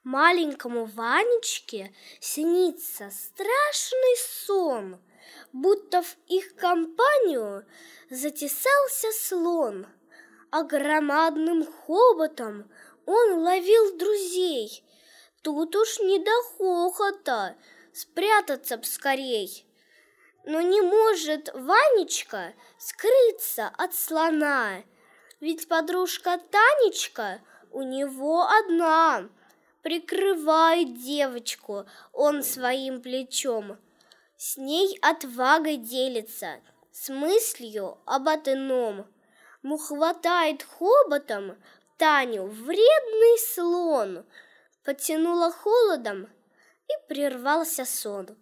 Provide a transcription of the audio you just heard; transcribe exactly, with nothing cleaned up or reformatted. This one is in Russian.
Маленькому Ванечке снится страшный сон, будто в их компанию затесался слон, а громадным хоботом он ловил друзей. Тут уж не до хохота, спрятаться б скорей. Но не может Ванечка скрыться от слона, ведь подружка Танечка у него одна. Прикрывает девочку он своим плечом, с ней отвагой делится, с мыслью об ином. Му хватает хоботом Таню вредный слон, потянуло холодом, и прервался сон.